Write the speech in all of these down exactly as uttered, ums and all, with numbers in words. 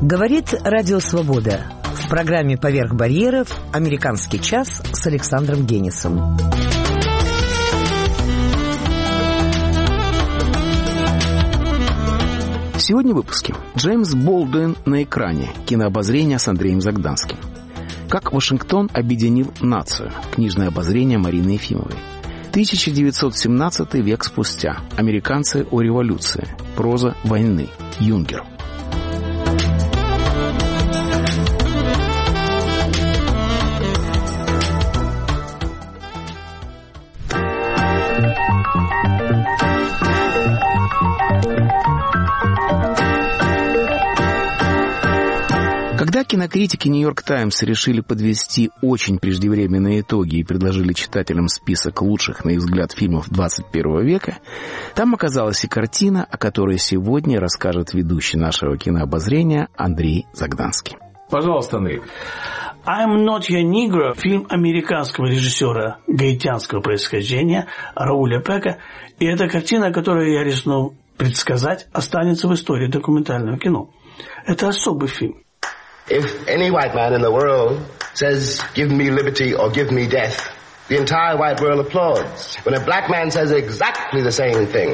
Говорит Радио Свобода. В программе «Поверх барьеров» «Американский час» с Александром Генисом. Сегодня в выпуске. Джеймс Болдуин на экране. Кинообозрение с Андреем Загданским. Как Вашингтон объединил нацию. Книжное обозрение Марины Ефимовой. тысяча девятьсот семнадцатый век спустя. Американцы о революции. Проза войны. Юнгер. Когда кинокритики «Нью-Йорк Таймс» решили подвести очень преждевременные итоги и предложили читателям список лучших, на их взгляд, фильмов двадцать первого века, там оказалась и картина, о которой сегодня расскажет ведущий нашего кинообозрения Андрей Загданский. Пожалуйста, Андрей. «I'm Not Your Negro» – фильм американского режиссера гаитянского происхождения Рауля Пека. И это картина, которую я рискнул предсказать, останется в истории документального кино. Это особый фильм. If any white man in the world says, give me liberty or give me death, the entire white world applauds. When a black man says exactly the same thing,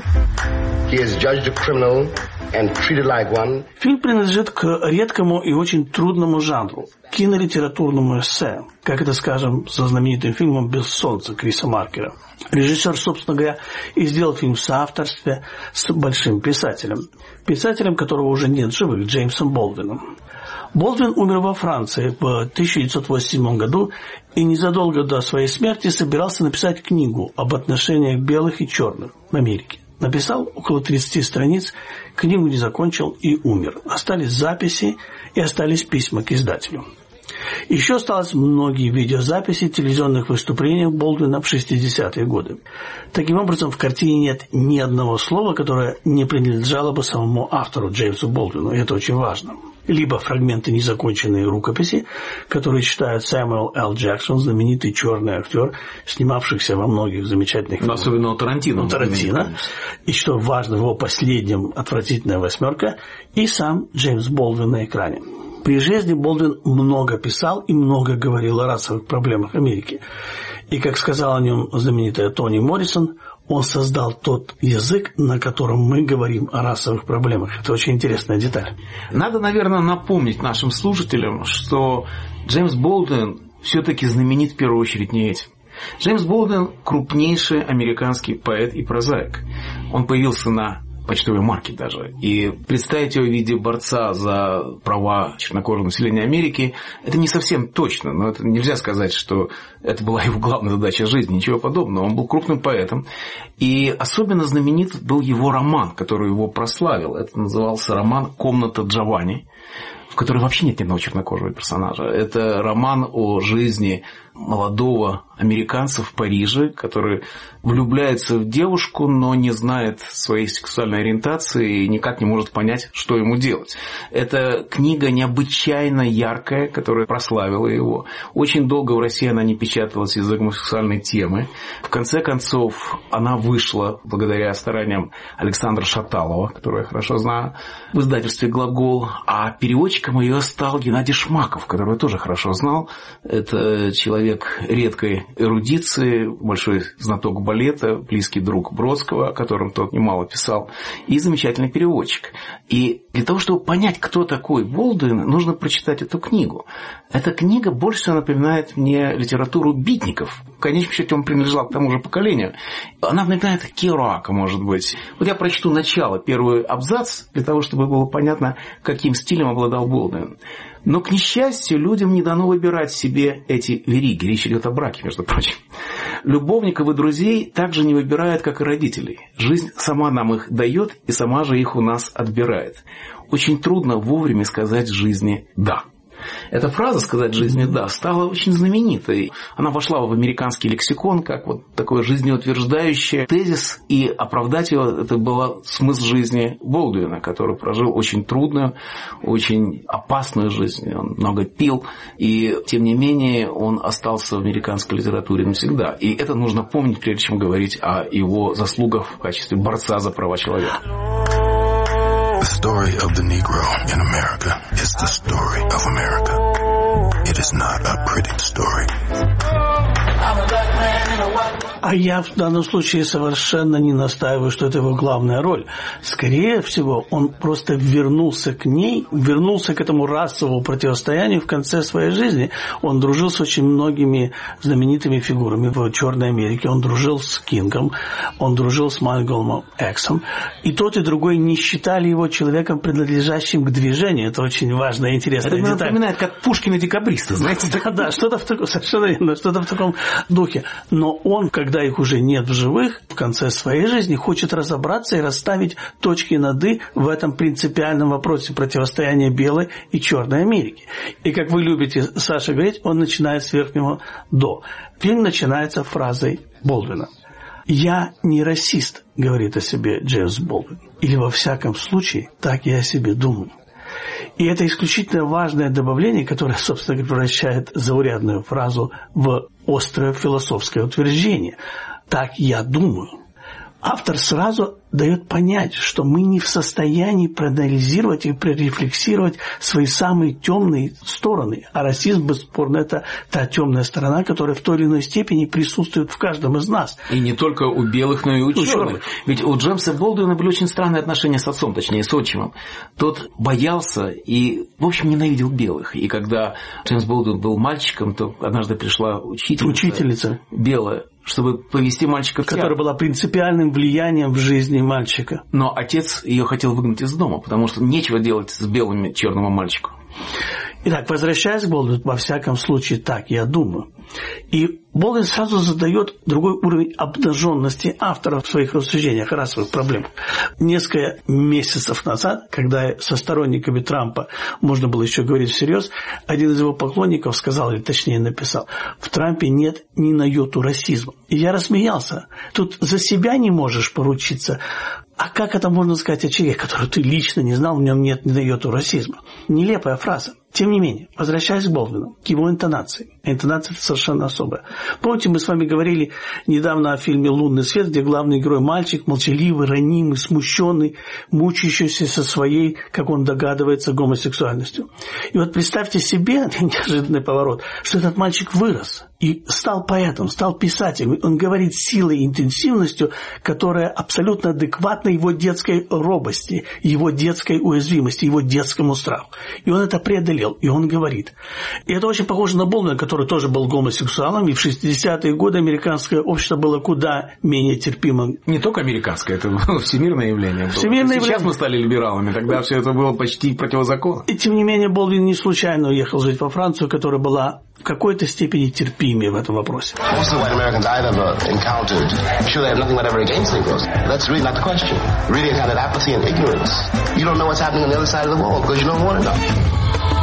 he is judged a criminal and treated like one. Фильм принадлежит к редкому и очень трудному жанру – кинолитературному эссе, как это, скажем, со знаменитым фильмом «Без солнца» Криса Маркера. Режиссер, собственно говоря, и сделал фильм в соавторстве с большим писателем. Писателем, которого уже нет в живых, Джеймсом Болдуином. Болдуин умер во Франции в тысяча девятьсот восемьдесят седьмом году и незадолго до своей смерти собирался написать книгу об отношениях белых и черных в Америке. Написал около тридцати страниц, книгу не закончил и умер. Остались записи и остались письма к издателю. Еще осталось многие видеозаписи телевизионных выступлений Болдуина в шестидесятые годы. Таким образом, в картине нет ни одного слова, которое не принадлежало бы самому автору Джеймсу Болдуину, и это очень важно. Либо фрагменты незаконченной рукописи, которые читает Сэмюэл Л. Джексон, знаменитый черный актер, снимавшийся во многих замечательных фильмах. Особенно у Тарантино. У Тарантино. И что важно, в его последнем «Отвратительная восьмерка», и сам Джеймс Болдуин на экране. При жизни Болдуин много писал и много говорил о расовых проблемах Америки. И, как сказал о нем знаменитая Тони Моррисон, он создал тот язык, на котором мы говорим о расовых проблемах. Это очень интересная деталь. Надо, наверное, напомнить нашим слушателям, что Джеймс Болдуин все-таки знаменит в первую очередь не этим. Джеймс Болдуин – крупнейший американский поэт и прозаик. Он появился на почтовой марке даже. И представить его в виде борца за права чернокожего населения Америки – это не совсем точно. Но это нельзя сказать, что это была его главная задача жизни. Ничего подобного. Он был крупным поэтом. И особенно знаменит был его роман, который его прославил. Это назывался роман «Комната Джованни», в которой вообще нет ни одного чернокожего персонажа. Это роман о жизни молодого американца в Париже, который влюбляется в девушку, но не знает своей сексуальной ориентации и никак не может понять, что ему делать. Это книга необычайно яркая, которая прославила его. Очень долго в России она не печаталась из-за гомосексуальной темы. В конце концов, она вышла благодаря стараниям Александра Шаталова, которого я хорошо знаю, в издательстве «Глагол». А переводчиком ее стал Геннадий Шмаков, которого я тоже хорошо знал. Это человек редкой эрудиции, большой знаток балета, близкий друг Бродского, о котором тот немало писал, и замечательный переводчик. И для того, чтобы понять, кто такой Болдуин, нужно прочитать эту книгу. Эта книга больше всего напоминает мне литературу битников. В конечном счете он принадлежал к тому же поколению. Она напоминает Керуака, может быть. Вот я прочту начало, первый абзац, для того, чтобы было понятно, каким стилем обладал Болдуин. Но, к несчастью, людям не дано выбирать себе эти вериги. Речь идет о браке, между прочим. Любовников и друзей также не выбирают, как и родителей. Жизнь сама нам их дает и сама же их у нас отбирает. Очень трудно вовремя сказать жизни «да». Эта фраза «сказать жизни «да» стала очень знаменитой. Она вошла в американский лексикон как вот такой жизнеутверждающий тезис, и оправдать ее – это был смысл жизни Болдуина, который прожил очень трудную, очень опасную жизнь. Он много пил, и тем не менее он остался в американской литературе навсегда. И это нужно помнить, прежде чем говорить о его заслугах в качестве борца за права человека. The story of the Negro in America is the story of America. It is not a pretty story. А я в данном случае совершенно не настаиваю, что это его главная роль. Скорее всего, он просто вернулся к ней, вернулся к этому расовому противостоянию в конце своей жизни. Он дружил с очень многими знаменитыми фигурами в Черной Америке. Он дружил с Кингом, он дружил с Малькольмом Эксом. И тот, и другой не считали его человеком, принадлежащим к движению. Это очень важная и интересная деталь. Это напоминает, как Пушкин и декабристы, знаете? Да, да, что-то в таком, совершенно верно, что-то в таком духе. Но он, когда их уже нет в живых, в конце своей жизни хочет разобраться и расставить точки над «и» в этом принципиальном вопросе противостояния белой и черной Америки. И, как вы любите, Саша, говорить, он начинает с верхнего «до». Фильм начинается фразой Болдуина. «Я не расист», — говорит о себе Джеймс Болдуин. Или, во всяком случае, так я о себе думаю. И это исключительно важное добавление, которое, собственно говоря, превращает заурядную фразу в острое философское утверждение. «Так я думаю». Автор сразу дает понять, что мы не в состоянии проанализировать и прорефлексировать свои самые темные стороны. А расизм, бесспорно, это та темная сторона, которая в той или иной степени присутствует в каждом из нас. И не только у белых, но и у черных. Ведь у Джеймса Болдуина были очень странные отношения с отцом, точнее, с отчимом. Тот боялся и, в общем, ненавидел белых. И когда Джеймс Болдуин был мальчиком, то однажды пришла учительница, учительница. белая, чтобы повести мальчика в театр. Которая была принципиальным влиянием в жизни мальчика. Но отец ее хотел выгнать из дома, потому что нечего делать с белым черному мальчику. Итак, возвращаясь к Болдуину, во всяком случае, так я думаю. И Болдуин сразу задает другой уровень обнаженности автора в своих рассуждениях о расовых проблемах. Несколько месяцев назад, когда со сторонниками Трампа можно было еще говорить всерьез, один из его поклонников сказал, или точнее написал: в Трампе нет ни на йоту расизма. И я рассмеялся. Тут за себя не можешь поручиться. А как это можно сказать о человеке, которого ты лично не знал, в нем нет ни на йоту расизма? Нелепая фраза. Тем не менее, возвращаясь к Болдуину, к его интонации. Интонация совершенно особая. Помните, мы с вами говорили недавно о фильме «Лунный свет», где главный герой мальчик, молчаливый, ранимый, смущенный, мучающийся со своей, как он догадывается, гомосексуальностью. И вот представьте себе, неожиданный поворот, что этот мальчик вырос и стал поэтом, стал писателем. Он говорит силой и интенсивностью, которая абсолютно адекватна его детской робости, его детской уязвимости, его детскому страху. И он это преодолел. И он говорит. И это очень похоже на Болдуина, который тоже был гомосексуалом. И в шестидесятые годы американское общество было куда менее терпимо. Не только американское, это было всемирное явление. Было. Всемирное Сейчас явление. Мы стали либералами, тогда все это было почти противозаконно. И тем не менее Болдуин не случайно уехал жить во Францию, которая была в какой-то степени терпимее в этом вопросе. Most of the white Americans I've ever encountered, I'm sure they have nothing whatever against Negroes. That's really not the question. Really a kind of apathy and ignorance. You don't know what's happening on the other side of the wall because you don't want to know.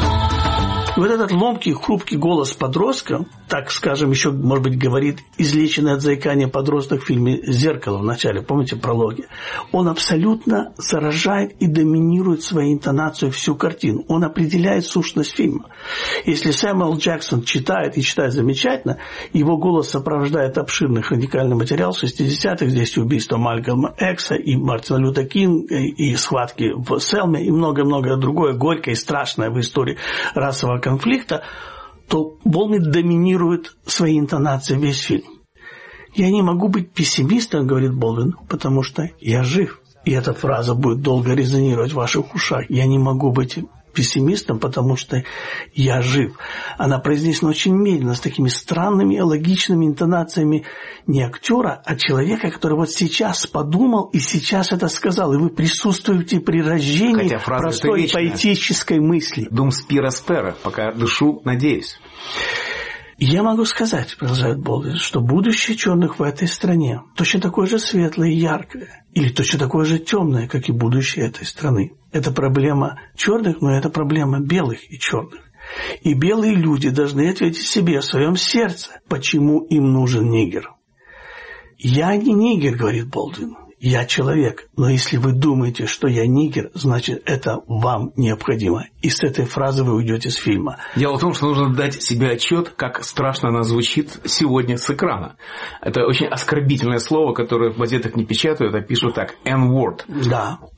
И вот этот ломкий, хрупкий голос подростка, так скажем, еще, может быть, говорит излеченный от заикания подросток в фильме «Зеркало» в начале, помните, прологи, он абсолютно заражает и доминирует своей интонацией всю картину. Он определяет сущность фильма. Если Сэмюэл Джексон читает и читает замечательно, его голос сопровождает обширный хроникальный материал шестидесятых, здесь убийство Малькольма Экса и Мартина Лютера Кинга, и схватки в Селме, и многое-многое другое, горькое и страшное в истории расового конфликта, то Болдуин доминирует своей интонацией весь фильм. «Я не могу быть пессимистом, — говорит Болдуин, — потому что я жив». И эта фраза будет долго резонировать в ваших ушах. «Я не могу быть пессимистом, потому что я жив». Она произнесена очень медленно, с такими странными, логичными интонациями не актера, а человека, который вот сейчас подумал и сейчас это сказал. И вы присутствуете при рождении простой поэтической мысли. Дум спира спера, пока дышу, надеюсь. Я могу сказать, продолжает Болдуин, что будущее черных в этой стране точно такое же светлое и яркое, или точно такое же темное, как и будущее этой страны. Это проблема черных, но это проблема белых и черных. И белые люди должны ответить себе в своем сердце, почему им нужен нигер. «Я не нигер, — говорит Болдуин, — я человек, но если вы думаете, что я нигер, значит, это вам необходимо». И с этой фразы вы уйдете с фильма. Дело в том, что нужно дать себе отчет, как страшно она звучит сегодня с экрана. Это очень оскорбительное слово, которое в газетах не печатают, а пишут так: N-word. Да.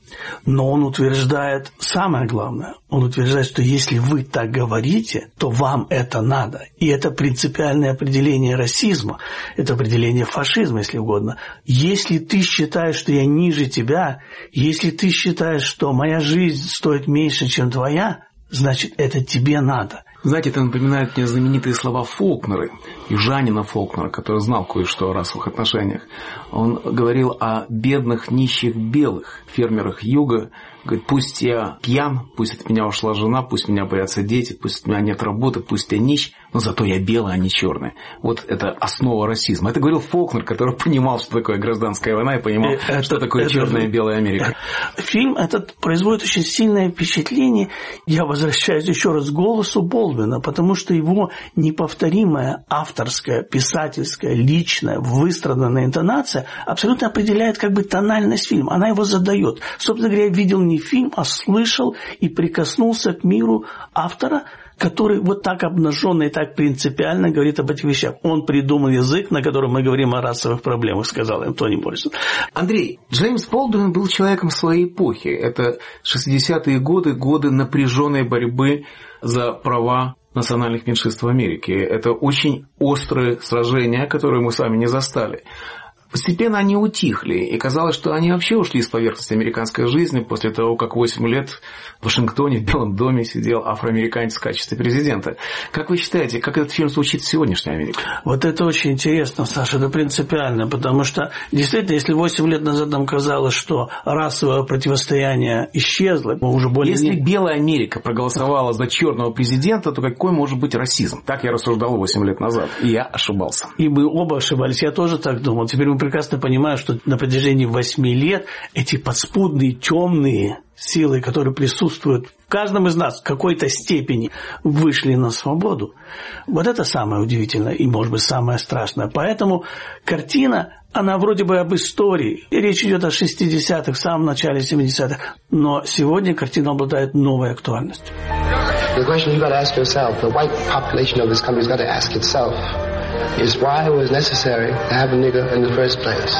Но он утверждает самое главное. Он утверждает, что если вы так говорите, то вам это надо. И это принципиальное определение расизма, это определение фашизма, если угодно. Если ты считаешь, что я ниже тебя, если ты считаешь, что моя жизнь стоит меньше, чем твоя, значит, это тебе надо. Знаете, это напоминает мне знаменитые слова Фолкнера, южанина Фолкнера, который знал кое-что о расовых отношениях. Он говорил о бедных, нищих белых фермерах юга. Говорит, пусть я пьян, пусть от меня ушла жена, пусть меня боятся дети, пусть у меня нет работы, пусть я нищ, но зато я белый, а не черный. Вот это основа расизма. Это говорил Фолкнер, который понимал, что такое гражданская война, и понимал, это, что такое это, черная и белая Америка. Фильм этот производит очень сильное впечатление. Я возвращаюсь еще раз к голосу Болдуина, потому что его неповторимая авторская, писательская, личная, выстраданная интонация абсолютно определяет как бы тональность фильма. Она его задает. Собственно говоря, я видел не фильм, а слышал и прикоснулся к миру автора, который вот так обнаженно и так принципиально говорит об этих вещах. Он придумал язык, на котором мы говорим о расовых проблемах, сказал Энтони Моррисон. Андрей, Джеймс Болдуин был человеком своей эпохи. Это шестидесятые годы, годы напряженной борьбы за права национальных меньшинств в Америке. Это очень острые сражения, которые мы с вами не застали. Постепенно они утихли, и казалось, что они вообще ушли с поверхности американской жизни после того, как восемь лет в Вашингтоне, в Белом доме сидел афроамериканец в качестве президента. Как вы считаете, как этот фильм звучит в сегодняшней Америке? Вот это очень интересно, Саша, это принципиально, потому что действительно, если восемь лет назад нам казалось, что расовое противостояние исчезло, мы уже более... Если не... белая Америка проголосовала за черного президента, то какой может быть расизм? Так я рассуждал восемь лет назад, и я ошибался. И мы оба ошибались, я тоже так думал. Теперь мы прекрасно понимаем, что на протяжении восьми лет эти подспудные, темные силы, которые присутствуют в каждом из нас в какой-то степени, вышли на свободу. Вот это самое удивительное и, может быть, самое страшное. Поэтому картина, она вроде бы об истории. И речь идет о шестидесятых, в самом начале семидесятых. Но сегодня картина обладает новой актуальностью. The question you've got to ask yourself, the white population of this country has got to ask itself, is why it was necessary to have a nigger in the first place.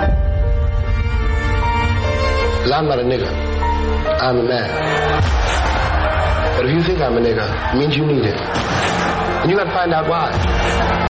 Because I'm not a nigger. I'm a man. But if you think I'm a nigger, it means you need it. And you got to find out why.